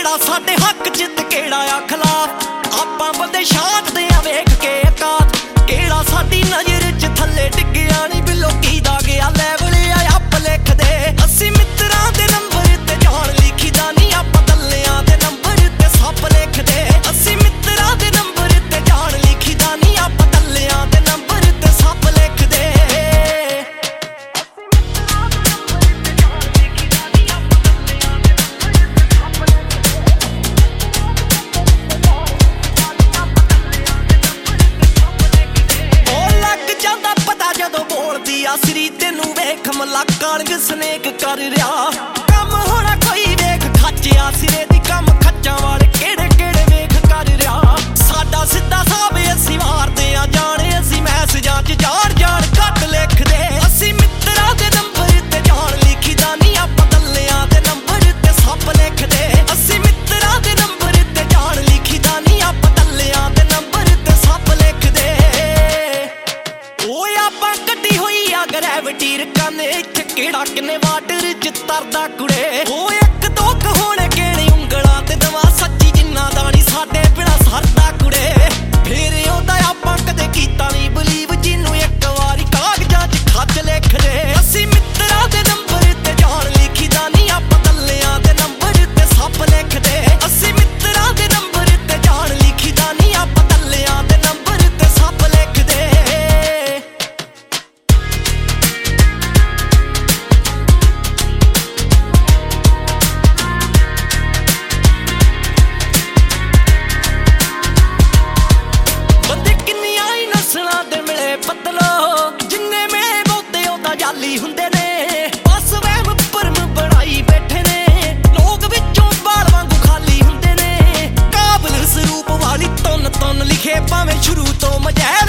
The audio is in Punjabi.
ਕਿਹੜਾ ਸਾਡੇ ਹੱਕ ਚ ਤੇ ਕਿਹੜਾ ਆ ਖਿਲਾਫ। ਆਪਾਂ ਬੰਦੇ ਛਾਂਟਦੇ ਆ ਵੇਖ ਕੇ ਔਕਾਤ, ਕਿਹੜਾ ਸਾਡੀ ਨਜ਼ਰ ਚ ਥੱਲੇ ਡਿੱਗਿਆ ਨੀ ਬਿੱਲੋ ਕੀ ਦਾ ਗਿਆ ਲੈਵਲ ਆ ਆਪ ਲਿਖਦੇ। ਅਸੀਂ ਮਿੱਤਰਾਂ ਦੇ ਨੰਬਰ ਤੇ ਜਾਣ ਲਿਖੀਦਾ ਨੀ, ਆਪਾਂ ਦੱਲਿਆਂ ਦੇ ਨੰਬਰ ਤੇ ਸੱਪ ਲਿਖਦੇ। ਅਸੀਂ ਮਿੱਤਰਾਂ ਦੇ ਨੰਬਰ ਤੇ ਜਾਣ ਲਿਖੀਦਾ ਨੀ, ਆਪਾਂ ਦੱਲਿਆਂ ਦੇ ਨੰਬਰ ਤੇ ਸੱਪ ਲਿਖਦੇ। ਜਦੋਂ ਬੋਲਦੀ ਆ ਸਰੀ ਤੈਨੂੰ ਵੇਖ ਮਲਾਕਾਂਗ ਸਨੇਕ ਕਰ ਰਿਹਾ ਕੰਮ ਹੋਣਾ ਕੋਈ ਵੇਖ ਖਾਚਿਆ ਸਿਰੇ ਦੀ ਕੰਮ ਖੱਚਾਂ ਵਾਲੇ ਕਿਹੜੇ ਕਿਹੜੇ ਵੇਖ ਕਰ ਰਿਹਾ। ਸਾਡਾ ਸਿੱਧਾ ਸਾਬ ਅਸੀਂ ਮਾਰਦੇ ਆ ਜਾਣੇ, ਅਸੀਂ ਮੈਸੇਜਾਂ ਚ ਜਾਣ ਜਾਣ ਘੱਟ ਲਿਖਦੇ। ਅਸੀਂ ਮਿੱਤਰਾਂ ਦੇ ਨੰਬਰ ਤੇ ਜਾਣ ਲਿਖੀਦਾ ਨੀ, ਆਪਾਂ ਦੱਲਿਆਂ ਦੇ ਨੰਬਰ ਤੇ ਸੱਪ ਲਿਖਦੇ। ਅਸੀਂ ਮਿੱਤਰਾਂ ਦੇ ਨੰਬਰ ਤੇ ਜਾਣ ਲਿਖੀਦਾ ਨੀ, ਆਪਾਂ ਦੱਲਿਆਂ ਦੇ ਨੰਬਰ ਤੇ ਸੱਪ ਲਿਖਦੇ। ਓਏ ਆਪਾਂ ਕੱਢੀ ਹੋਈ ਆ ਗ੍ਰੈਵਿਟੀ ਰਕਾਨੇ ਚ, ਕਿਹੜਾ ਕਿੰਨੇ ਵਾਟਰ ਚ ਤਰਦਾ ਕੁੜੇ। ਓਏ ਇੱਕ ਦੋ ਕ ਹੋਣੇ ਕਿਹੜੀ ਉਂਗਲਾਂ ਤੇ ਦਵਾ ਸੱਚੀ, ਜਿੰਨਾ ਦਾ ਨੀ ਸਾਡੇ ਬਿਨਾ ਸਰਦਾ ਕੁੜੇ। ਫੇਰ ਉਹਦਾ ਆਪਾਂ ਕਦੇ ਕੀਤਾ ਨੀ ਬਲੀਵ, ਜਿਹਨੂੰ ਇੱਕ ਵਾਰੀ ਕਾਗਜ਼ਾਂ ਚ ਖੱਚ ਲਿਖਦੇ। ਅਸੀਂ ਮਿੱਤਰਾਂ ਦੇ ਨੰਬਰ ਤੇ ਜਾਣ ਲਿਖੀਦਾ ਨੀ, ਆਪਾਂ ਦੱਲਿਆਂ ਦੇ ਨੰਬਰ ਤੇ ਸੱਪ ਲਿਖਦੇ। ਅਸੀਂ ਮਿੱਤਰਾਂ ਦੇ ਨੰਬਰ ਤੇ ਜਾਣ ਲਿਖੀਦਾ ਨੀ, ਆਪਾਂ ਦੱਲਿਆਂ ਦੇ ਨੰਬਰ ਤੇ ਸੱਪ ਲਿਖਦੇ। ਦੇ ਮਿਲੇ ਪਤਲੋ ਜਿੰਨੇ ਮੇਰੇ ਬਹੁਤੇ ਉਹਦਾ ਜਾਲੀ ਹੁੰਦੇ ਨੇ, ਬਸ ਵਹਿਮ ਭਰਮ ਬਣਾਈ ਬੈਠੇ ਨੇ। ਲੋਕ ਵਿੱਚੋਂ ਬਾਲ ਵਾਂਗੂ ਖਾਲੀ ਹੁੰਦੇ ਨੇ, ਕਾਬਲ ਸਰੂਪ ਵਾਲੀ ਤੁੰਨ ਤੁੰਨ ਲਿਖੇ ਭਾਵੇਂ ਸ਼ੁਰੂ ਤੋਂ ਮਜੈ